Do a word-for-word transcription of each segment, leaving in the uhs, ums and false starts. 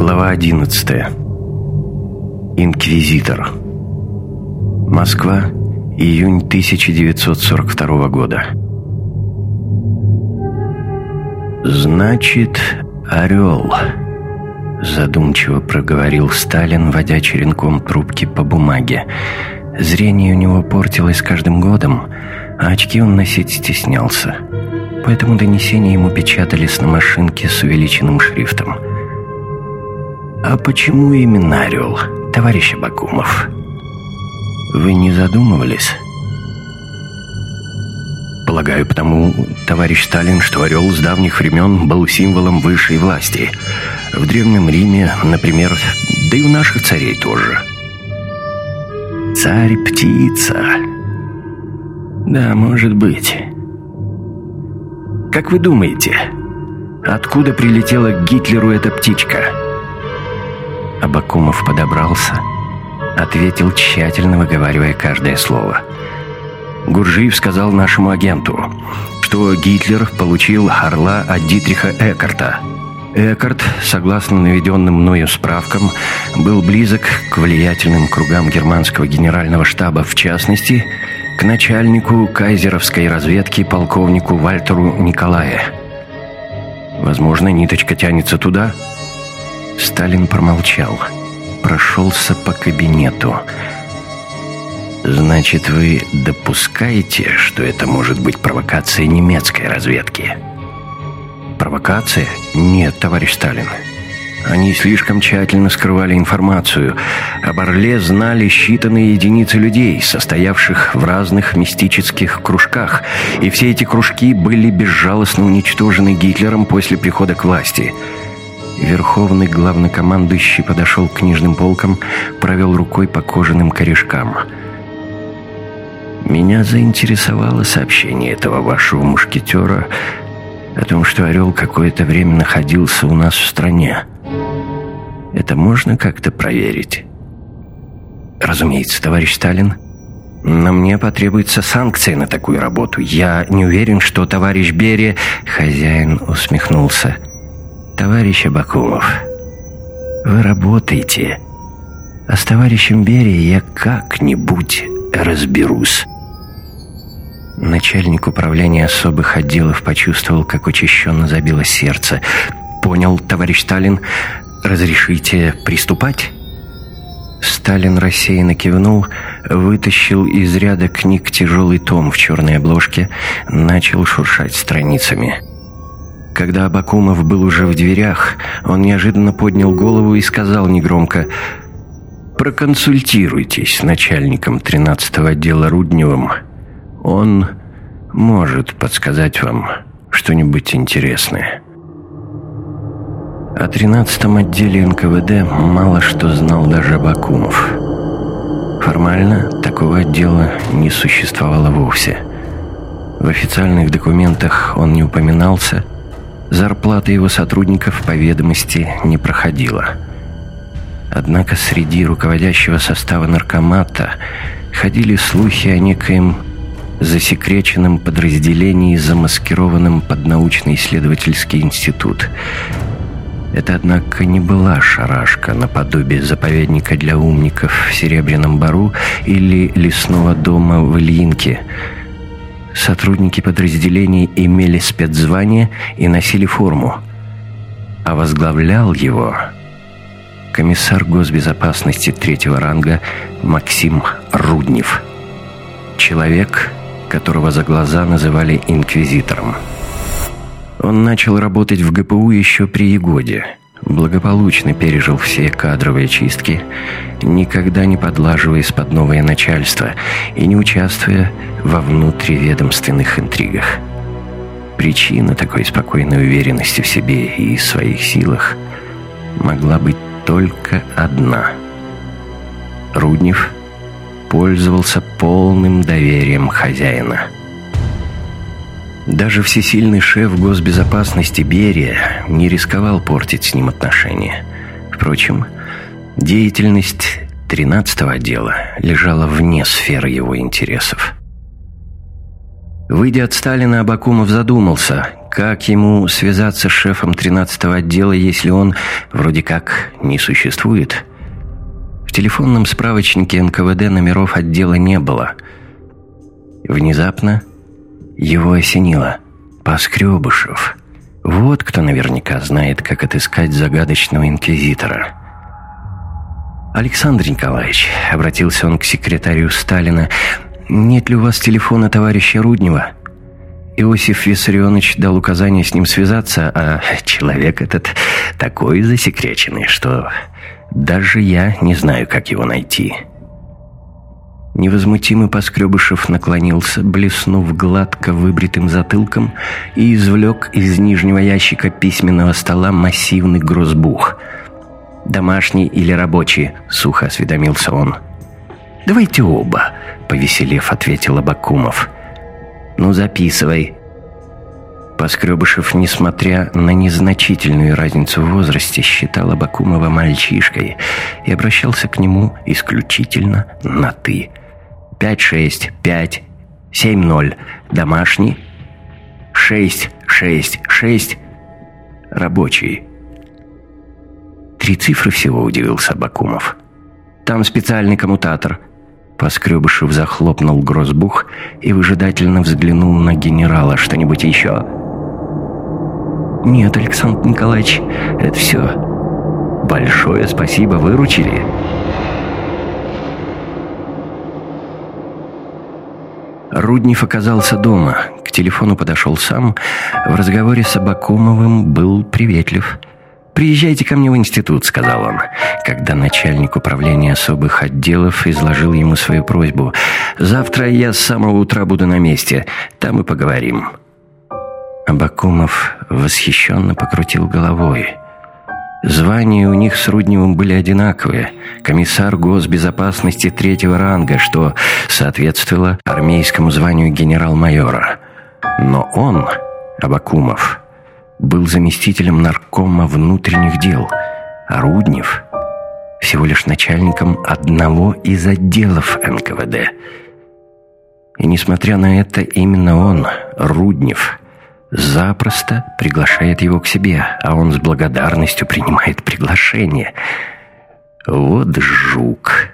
Глава одиннадцатая. Инквизитор. Москва, июнь тысяча девятьсот сорок второго года. «Значит, орел», — задумчиво проговорил Сталин, водя черенком трубки по бумаге. Зрение у него портилось с каждым годом, а очки он носить стеснялся. Поэтому донесения ему печатались на машинке с увеличенным шрифтом. «А почему именно орел, товарищ Абакумов? Вы не задумывались?» «Полагаю, потому, товарищ Сталин, что орел с давних времен был символом высшей власти. В Древнем Риме, например, да и у наших царей тоже». «Царь-птица. Да, может быть. Как вы думаете, откуда прилетела к Гитлеру эта птичка?» Абакумов подобрался, ответил, тщательно выговаривая каждое слово. «Гуржиев сказал нашему агенту, что Гитлер получил орла от Дитриха Эккарта. Эккарт, согласно наведенным мною справкам, был близок к влиятельным кругам германского генерального штаба, в частности, к начальнику кайзеровской разведки полковнику Вальтеру Николае. Возможно, ниточка тянется туда?» Сталин промолчал, прошелся по кабинету. «Значит, вы допускаете, что это может быть провокация немецкой разведки?» «Провокация? Нет, товарищ Сталин. Они слишком тщательно скрывали информацию. Об орле знали считанные единицы людей, состоявших в разных мистических кружках, и все эти кружки были безжалостно уничтожены Гитлером после прихода к власти». Верховный главнокомандующий подошел к книжным полкам, провел рукой по кожаным корешкам. «Меня заинтересовало сообщение этого вашего мушкетера о том, что орел какое-то время находился у нас в стране. Это можно как-то проверить?» «Разумеется, товарищ Сталин. Но мне потребуется санкция на такую работу. Я не уверен, что товарищ Берия...» Хозяин усмехнулся. «Товарищ Абакумов, вы работаете, а с товарищем Берией я как-нибудь разберусь». Начальник управления особых отделов почувствовал, как учащенно забилось сердце. «Понял, товарищ Сталин. Разрешите приступать?» Сталин рассеянно кивнул, вытащил из ряда книг тяжелый том в черной обложке, начал шуршать страницами. Когда Абакумов был уже в дверях, он неожиданно поднял голову и сказал негромко: «Проконсультируйтесь с начальником тринадцатого отдела Рудневым. Он может подсказать вам что-нибудь интересное». О тринадцатом отделе эн ка вэ дэ мало что знал даже Абакумов. Формально такого отдела не существовало вовсе. В официальных документах он не упоминался, зарплата его сотрудников по ведомости не проходила. Однако среди руководящего состава наркомата ходили слухи о некоем засекреченном подразделении, замаскированном под научно-исследовательский институт. Это, однако, не была шарашка наподобие заповедника для умников в Серебряном Бору или лесного дома в Ильинке. Сотрудники подразделений имели спецзвание и носили форму, а возглавлял его комиссар госбезопасности третьего ранга Максим Руднев, человек, которого за глаза называли инквизитором. Он начал работать в гэ пэ у еще при Егоде, благополучно пережил все кадровые чистки, никогда не подлаживаясь под новое начальство и не участвуя во внутриведомственных интригах. Причина такой спокойной уверенности в себе и своих силах могла быть только одна. Руднев пользовался полным доверием хозяина. Даже всесильный шеф госбезопасности Берия не рисковал портить с ним отношения. Впрочем, деятельность тринадцатого отдела лежала вне сферы его интересов. Выйдя от Сталина, Абакумов задумался, Как ему связаться с шефом тринадцатого отдела, если он вроде как не существует? В телефонном справочнике эн ка вэ дэ номеров отдела не было. Внезапно его осенило. Поскребышев. Вот кто наверняка знает, как отыскать загадочного инквизитора. «Александр Николаевич», — обратился он к секретарю Сталина, — «нет ли у вас телефона товарища Руднева?» Иосиф Виссарионович дал указание с ним связаться, а человек этот такой засекреченный, что даже я не знаю, как его найти. Невозмутимый Поскребышев наклонился, блеснув гладко выбритым затылком, и извлек из нижнего ящика письменного стола массивный грозбух. «Домашний или рабочий?» — сухо осведомился он. «Давайте оба», — повеселев, ответил Абакумов. «Ну, записывай». Поскребышев, несмотря на незначительную разницу в возрасте, считал Абакумова мальчишкой и обращался к нему исключительно на «ты». «Пять шесть пять семь ноль. Домашний. Шесть шесть шесть. Рабочий». «Три цифры всего», — удивился Абакумов. «Там специальный коммутатор». Поскребышев захлопнул грозбух и выжидательно взглянул на генерала. «Что-нибудь еще?» «Нет, Александр Николаевич, это все». «Большое спасибо, выручили». Руднев оказался дома. К телефону подошел сам. В разговоре с Абакумовым был приветлив. «Приезжайте ко мне в институт», — сказал он, когда начальник управления особых отделов изложил ему свою просьбу. «Завтра я с самого утра буду на месте. Там и поговорим». Абакумов восхищенно покрутил головой. Звания у них с Рудневым были одинаковые. Комиссар госбезопасности третьего ранга, что соответствовало армейскому званию генерал-майора. Но он, Абакумов, был заместителем наркома внутренних дел, а Руднев всего лишь начальником одного из отделов эн ка вэ дэ. И несмотря на это, именно он, Руднев, запросто приглашает его к себе, а он с благодарностью принимает приглашение. Вот жук.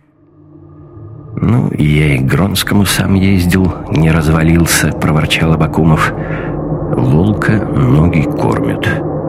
«Ну, я и к Гронскому сам ездил, не развалился», — проворчал Абакумов. «Волка ноги кормят».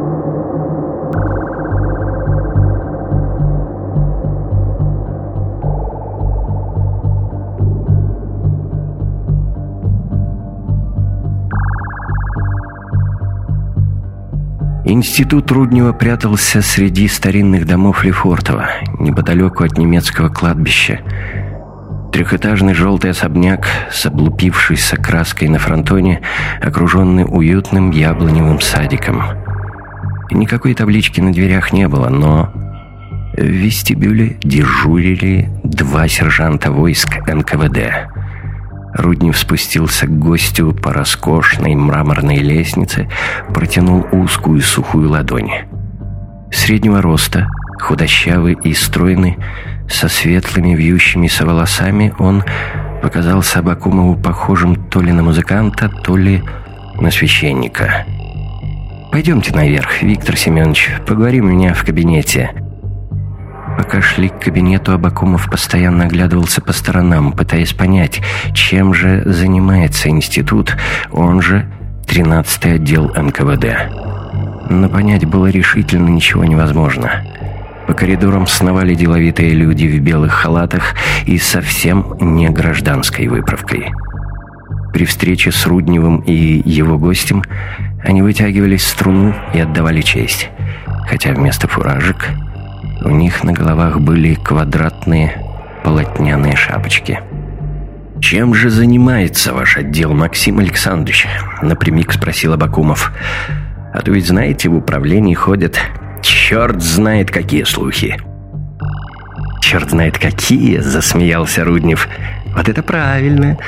Институт Руднева прятался среди старинных домов Лефортово, неподалеку от немецкого кладбища. Трехэтажный желтый особняк с облупившейся краской на фронтоне, окруженный уютным яблоневым садиком. Никакой таблички на дверях не было, но в вестибюле дежурили два сержанта войск эн ка вэ дэ. Руднев спустился к гостю по роскошной мраморной лестнице, протянул узкую сухую ладонь. Среднего роста, худощавый и стройный, со светлыми вьющимися волосами, он показался Абакумову похожим то ли на музыканта, то ли на священника. «Пойдемте наверх, Виктор Семенович, поговорим у меня в кабинете». Пока шли к кабинету, Абакумов постоянно оглядывался по сторонам, пытаясь понять, чем же занимается институт, он же тринадцатый отдел эн ка вэ дэ. Но понять было решительно ничего невозможно. По коридорам сновали деловитые люди в белых халатах и совсем не гражданской выправкой. При встрече с Рудневым и его гостем они вытягивались в струну и отдавали честь, хотя вместо фуражек у них на головах были квадратные полотняные шапочки. «Чем же занимается ваш отдел, Максим Александрович?» — напрямик спросил Абакумов. «А то ведь, знаете, в управлении ходят черт знает какие слухи». «Черт знает какие!» — засмеялся Руднев. «Вот это правильно!»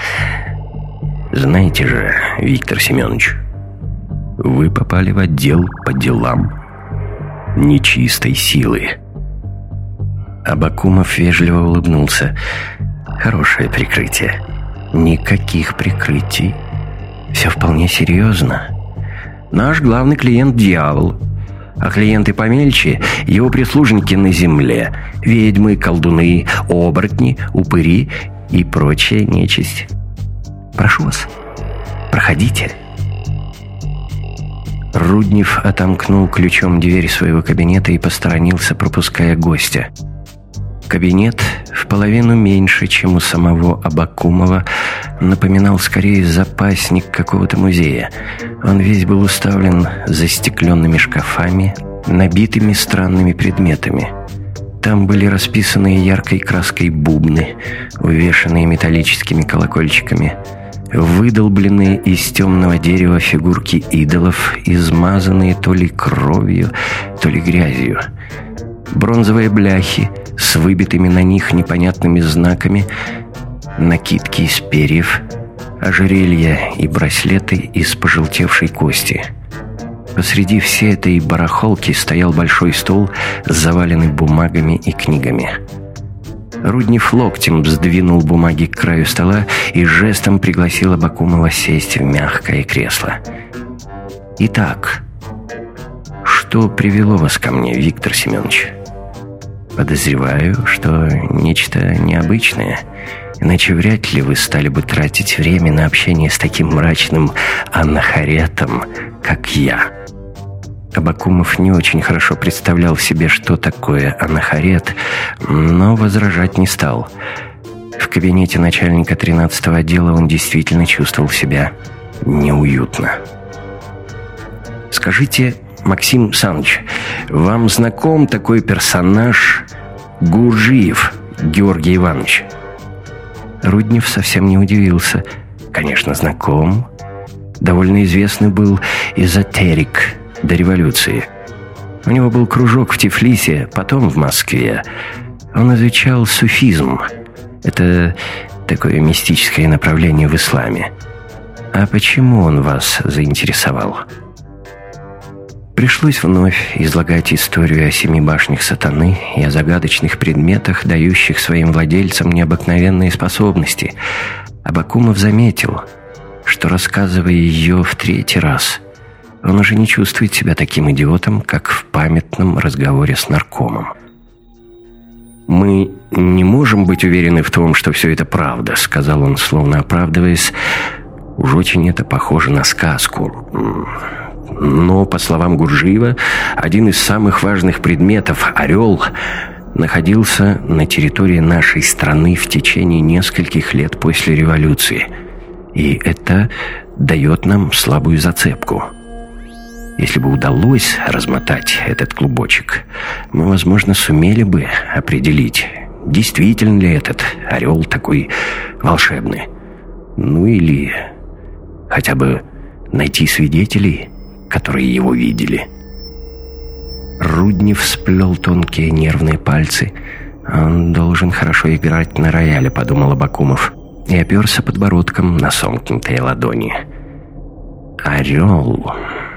«Знаете же, Виктор Семенович, вы попали в отдел по делам нечистой силы». Абакумов вежливо улыбнулся. «Хорошее прикрытие». «Никаких прикрытий. Все вполне серьезно. Наш главный клиент – дьявол. А клиенты помельче – его прислужники на земле. Ведьмы, колдуны, оборотни, упыри и прочая нечисть. Прошу вас, проходите». Руднев отомкнул ключом дверь своего кабинета и посторонился, пропуская гостя. Кабинет, в половину меньше, чем у самого Абакумова, напоминал скорее запасник какого-то музея. Он весь был уставлен застекленными шкафами, набитыми странными предметами. Там были расписанные яркой краской бубны, увешанные металлическими колокольчиками, выдолбленные из темного дерева фигурки идолов, измазанные то ли кровью, то ли грязью. Бронзовые бляхи с выбитыми на них непонятными знаками, накидки из перьев, ожерелья и браслеты из пожелтевшей кости. Посреди всей этой барахолки стоял большой стол, заваленный бумагами и книгами. Руднев локтем сдвинул бумаги к краю стола и жестом пригласил Абакумова сесть в мягкое кресло. «Итак, что привело вас ко мне, Виктор Семенович?» «Подозреваю, что нечто необычное, иначе вряд ли вы стали бы тратить время на общение с таким мрачным анахаретом, как я». Абакумов не очень хорошо представлял себе, что такое анахарет, но возражать не стал. В кабинете начальника тринадцатого отдела он действительно чувствовал себя неуютно. «Скажите, Максим Саныч, вам знаком такой персонаж Гуржиев Георгий Иванович?» Руднев совсем не удивился. «Конечно, знаком. Довольно известный был эзотерик до революции. У него был кружок в Тифлисе, потом в Москве. Он изучал суфизм. Это такое мистическое направление в исламе. А почему он вас заинтересовал?» Пришлось вновь излагать историю о семи башнях сатаны и о загадочных предметах, дающих своим владельцам необыкновенные способности. Абакумов заметил, что, рассказывая ее в третий раз, он уже не чувствует себя таким идиотом, как в памятном разговоре с наркомом. «Мы не можем быть уверены в том, что все это правда», — сказал он, словно оправдываясь. «Уж очень это похоже на сказку. Но, по словам Гуржиева, один из самых важных предметов — орел — находился на территории нашей страны в течение нескольких лет после революции. И это дает нам слабую зацепку. Если бы удалось размотать этот клубочек, мы, возможно, сумели бы определить, действительно ли этот орел такой волшебный. Ну или хотя бы найти свидетелей, которые его видели». Руднев сплел тонкие нервные пальцы. «Он должен хорошо играть на рояле», — подумал Абакумов, и оперся подбородком на сомкнутые ладони. «Орел...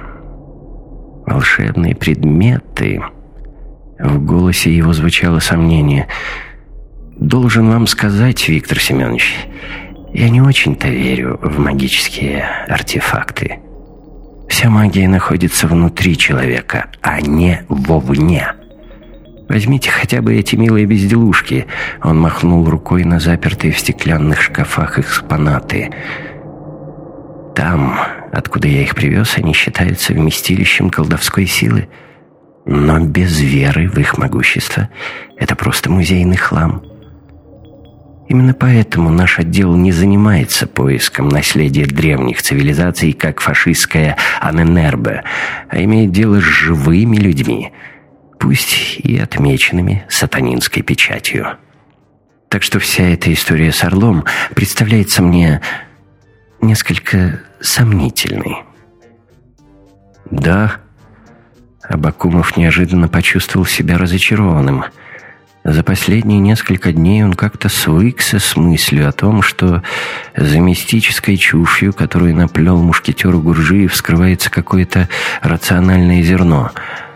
волшебные предметы...» В голосе его звучало сомнение. «Должен вам сказать, Виктор Семенович, я не очень-то верю в магические артефакты. Вся магия находится внутри человека, а не вовне. Возьмите хотя бы эти милые безделушки». Он махнул рукой на запертые в стеклянных шкафах экспонаты. «Там, откуда я их привез, они считаются вместилищем колдовской силы. Но без веры в их могущество это просто музейный хлам. Именно поэтому наш отдел не занимается поиском наследия древних цивилизаций, как фашистская Аненербе, а имеет дело с живыми людьми, пусть и отмеченными сатанинской печатью. Так что вся эта история с орлом представляется мне несколько сомнительной». «Да». Абакумов неожиданно почувствовал себя разочарованным. За последние несколько дней он как-то свыкся с мыслью о том, что за мистической чушью, которую наплел мушкетеру Гуржиев, скрывается какое-то рациональное зерно.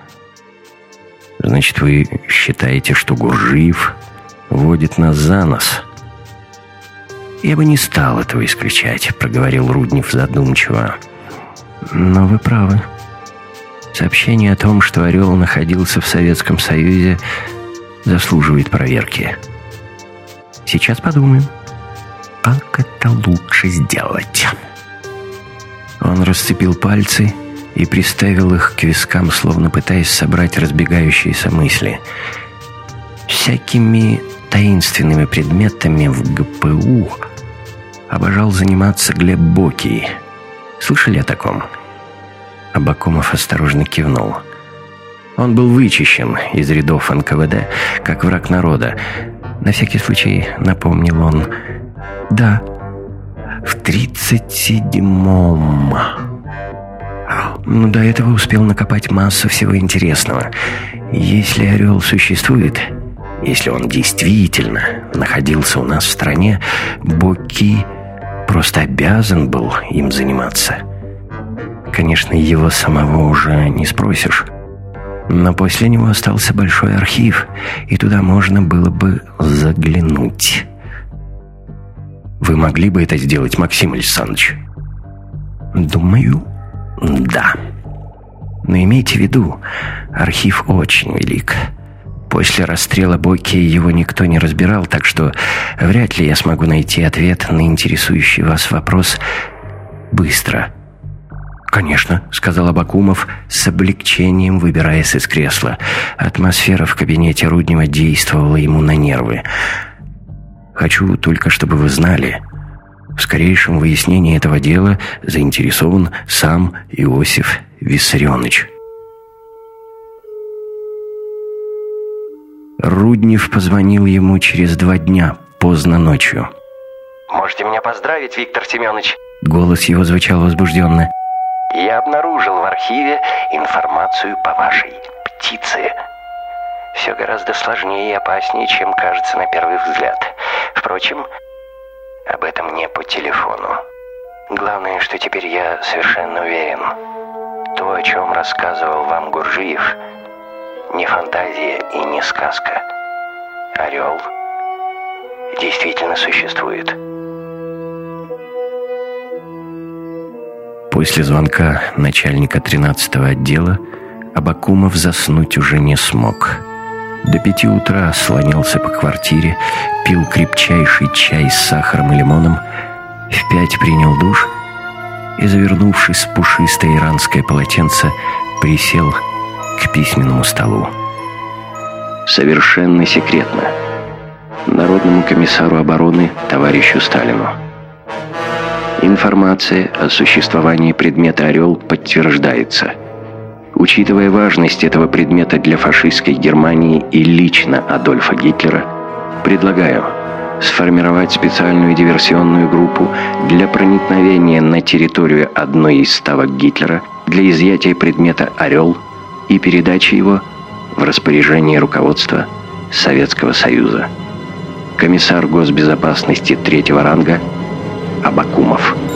«Значит, вы считаете, что Гуржиев водит нас за нос?» «Я бы не стал этого исключать», — проговорил Руднев задумчиво. Но вы правы. Сообщение о том, что «Орел» находился в Советском Союзе, заслуживает проверки. Сейчас подумаем, как это лучше сделать. Он расцепил пальцы и приставил их к вискам, словно пытаясь собрать разбегающиеся мысли. Всякими таинственными предметами в ГПУ обожал заниматься Глеб Бокий. Слышали о таком? Абакумов осторожно кивнул. Он был вычищен из рядов эн ка вэ дэ, как враг народа. На всякий случай напомнил он. Да, в тридцать седьмом. Но до этого успел накопать массу всего интересного. Если «Орел» существует, если он действительно находился у нас в стране, Боки просто обязан был им заниматься. Конечно, его самого уже не спросишь. Но после него остался большой архив, и туда можно было бы заглянуть. Вы могли бы это сделать, Максим Александрович? Думаю, да. Но имейте в виду, архив очень велик. После расстрела Боки его никто не разбирал, так что вряд ли я смогу найти ответ на интересующий вас вопрос быстро. «Конечно», — сказал Абакумов, с облегчением выбираясь из кресла. Атмосфера в кабинете Руднева действовала ему на нервы. «Хочу только, чтобы вы знали, в скорейшем выяснении этого дела заинтересован сам Иосиф Виссарионович». Руднев позвонил ему через два дня, поздно ночью. «Можете меня поздравить, Виктор Семенович?» Голос его звучал возбужденно. «Я обнаружил в архиве информацию по вашей птице. Все гораздо сложнее и опаснее, чем кажется на первый взгляд. Впрочем, об этом не по телефону. Главное, что теперь я совершенно уверен. То, о чем рассказывал вам Гуржиев, не фантазия и не сказка. «Орел» действительно существует». После звонка начальника тринадцатого отдела Абакумов заснуть уже не смог. До пяти утра слонялся по квартире, пил крепчайший чай с сахаром и лимоном, в пять принял душ и, завернувшись в пушистое иранское полотенце, присел к письменному столу. Совершенно секретно. Народному комиссару обороны товарищу Сталину. Информация о существовании предмета «Орел» подтверждается. Учитывая важность этого предмета для фашистской Германии и лично Адольфа Гитлера, предлагаю сформировать специальную диверсионную группу для проникновения на территорию одной из ставок Гитлера для изъятия предмета «Орел» и передачи его в распоряжение руководства Советского Союза. Комиссар госбезопасности третьего ранга Абакумов.